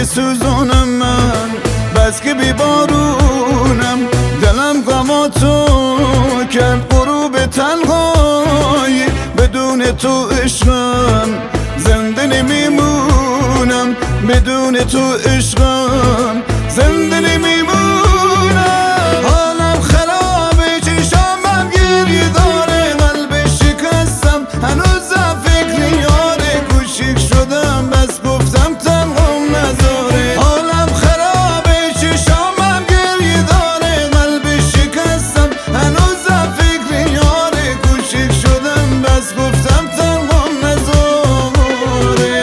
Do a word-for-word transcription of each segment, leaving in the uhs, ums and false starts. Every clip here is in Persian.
شبیر سوزونم من، بس که بی بارونم. دلم غماتو کرد غروب تنهایی، بدون تو عشقم زنده نمیمونم، بدون تو عشقم زنده نمیمونم. حالم خرابه، چشامم گریه داره، قلب شکستم هنوزم فکر یاره. کوچیک شدم بس گفتم تنهام نذاره. حالم خرابه، چشامم گریه داره، قلب شکستم هنوزم فکر یاره. کوچیک شدم بس گفتم تنهام نذاره.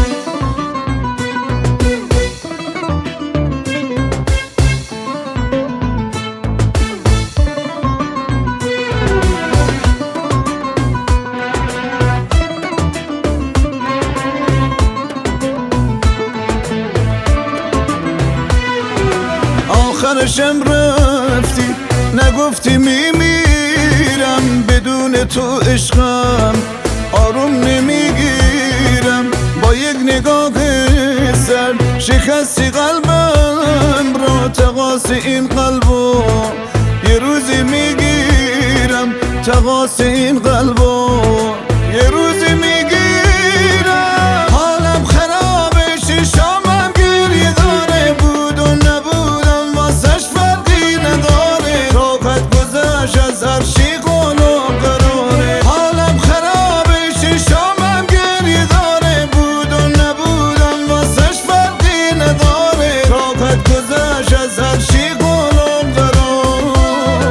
آخرشم رفتی، نگفتی میمیرم، بدون تو عشقم آروم نمیگیرم. با یک نگاه سر شکستی قلبم را، تقاس این قلبو یه روزی میگیرم، تقاس این قلبو یه روزی میگیرم. حالم خرابه، ششامم گریه داره، بود و نبودم واسش فرقی نداره. راحت گذشت از هر چی قول و قراره. حالم خرابه، ششامم گریه داره، بود و نبودم واسش فرقی نداره. راحت گذشت از هر چی قول و قراره.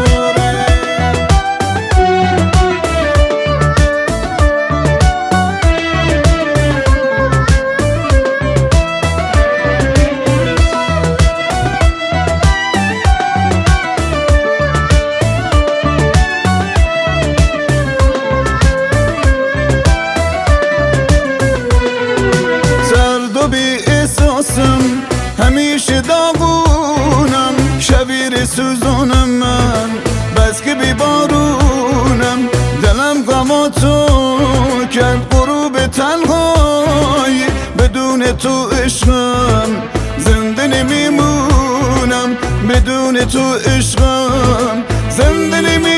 سرد و بی احساسم، همیشه داغونم، شبیر سوزونم من، بس که بی بارونم. دلم غماتو کرد غروب تنهایی، بدون تو عشقم زنده نمیمونم، بدون تو عشقم زنده نمیمونم.